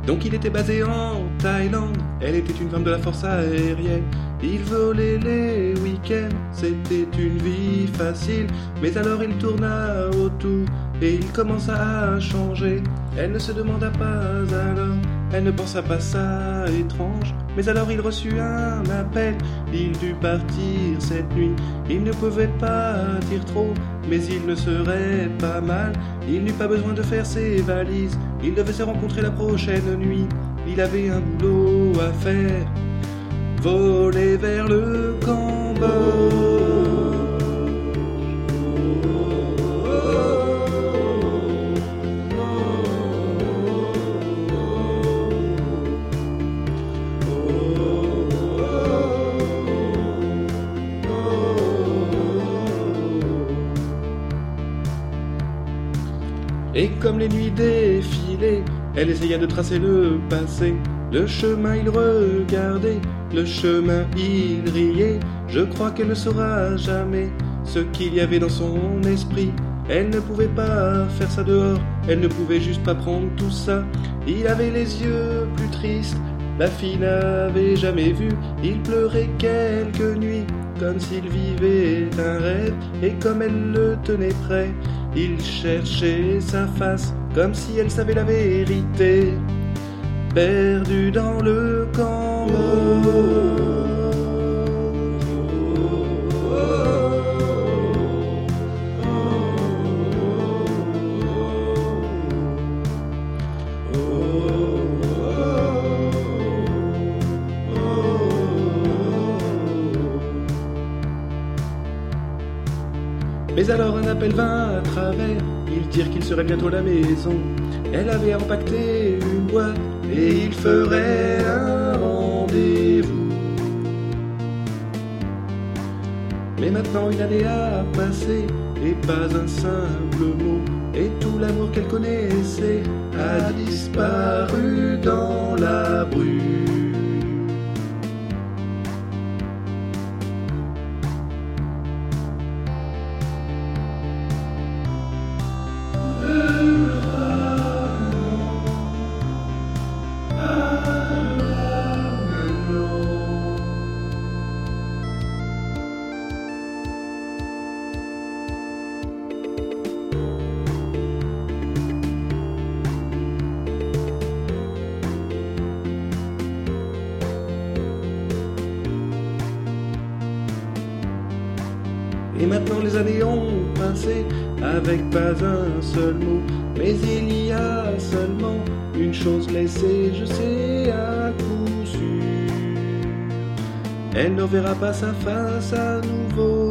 Donc il était basé en Thaïlande, elle était une femme de la force aérienne. Il volait les week-ends, c'était une vie facile. Mais alors il tourna autour et il commença à changer. Elle ne se demanda pas alors, elle ne pensa pas ça étrange. Mais alors il reçut un appel, il dut partir cette nuit. Il ne pouvait pas dire trop, mais il ne serait pas mal. Il n'eut pas besoin de faire ses valises, il devait se rencontrer la prochaine nuit. Il avait un boulot à faire, voler vers le Cambodge. Et comme les nuits défilaient, elle essaya de tracer le passé. Le chemin il regardait, le chemin il riait. Je crois qu'elle ne saura jamais ce qu'il y avait dans son esprit. Elle ne pouvait pas faire ça dehors, elle ne pouvait juste pas prendre tout ça. Il avait les yeux plus tristes, la fille n'avait jamais vu. Il pleurait quelques nuits, comme s'il vivait un rêve. Et comme elle le tenait près, il cherchait sa face, comme si elle savait la vérité. Perdu dans le Cambodge. Mais alors un appel vint à travers, ils dirent qu'il serait bientôt à la maison. Elle avait empaqueté une boîte et il ferait un rendez-vous. Mais maintenant une année a passé et pas un simple mot. Et tout l'amour qu'elle connaissait a disparu dans la brume. Et maintenant les années ont passé avec pas un seul mot. Mais il y a seulement une chose blessée, je sais à coup sûr. Elle ne verra pas sa face à nouveau.